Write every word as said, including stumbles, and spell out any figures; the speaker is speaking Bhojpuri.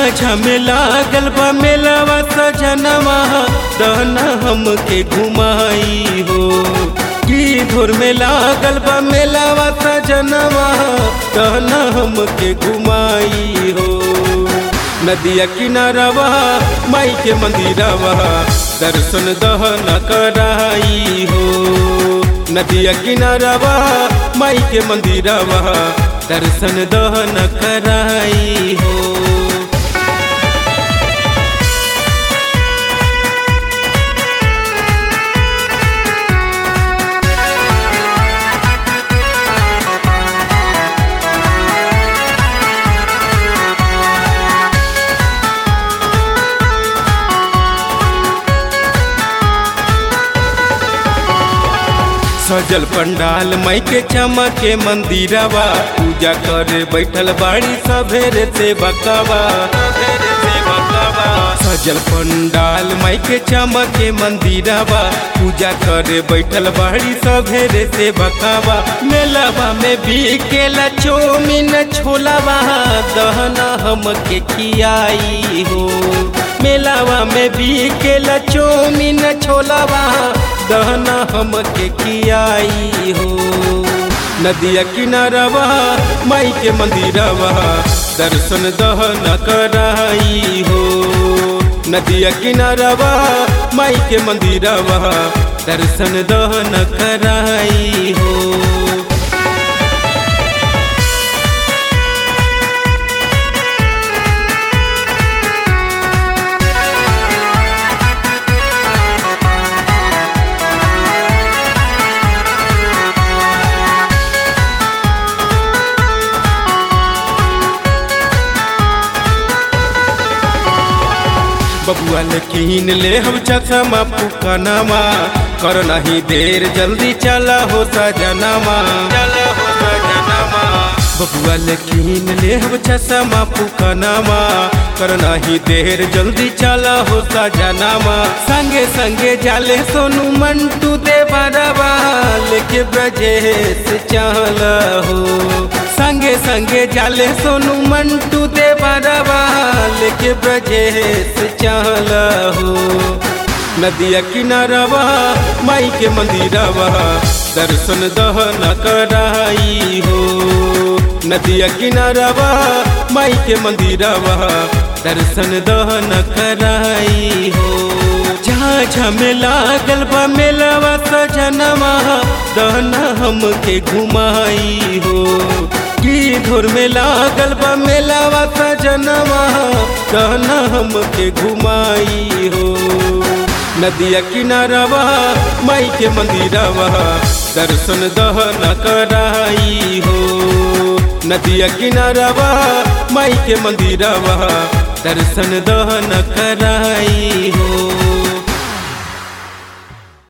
झाझा में लागल बा मेलावा सजनवा दहना हमके घुमाई हो। की धुर में लागल बा मेलावा सजनवा दहना हमके घुमाई हो। नदिया किनारवा माई के मंदिरवा दर्शन दहना कराई हो। नदिया किनारवा माई के मंदिरवा दर्शन दहना कराई हो। सजल पंडाल माई के चमके मंदिरवा पूजा करे बैठल बाड़ी सभेरे से बकवा। सजल पंडाल माई के चमके मंदिरवा पूजा करे बैठल बाड़ी सभेरे से बकवा। मेलावा में बिकेला चौमिन छोलावा दहना हमके खियाई हो। मेलावा में बिकेला चौमिन छोलावा दहना हमके खियाई हो। नदिया किनारवा माई के मंदिरवा दर्शन दहना कराई हो। नदिया किनारवा माई के मंदिरवा दर्शन दहना कराई हो। बबुआ ले कीन ले हम चकमा पुकनमा कर नहीं देर जल्दी चला हो सजनमा। बबुआ ले कीन ले हम चकमा पुकनमा कर नहीं देर जल्दी चला हो सजनमा। संगे संगे जाले सोनू मंटू देवरवा लेके ब्रजेश चला हो। संगे संगे जाले सोनू मंटू देवरवा लेके ब्रजेश चला हो। नदिया किनारवा माई के मंदिरवा दर्शन दहना कराई हो। नदिया किनारवा माई के मंदिरवा दर्शन दहना कराई हो। झाझा में लागल बा मेलावा सजनवा दहना हमके घुमाई हो। की धुर में लागल बा मेलावा सजनवा दहना हमके घुमाई हो। नदिया किनारवा माई के मंदिरवा दर्शन दहना कराई हो। नदिया किनारवा माई के मंदिरवा दर्शन दहना कराई हो।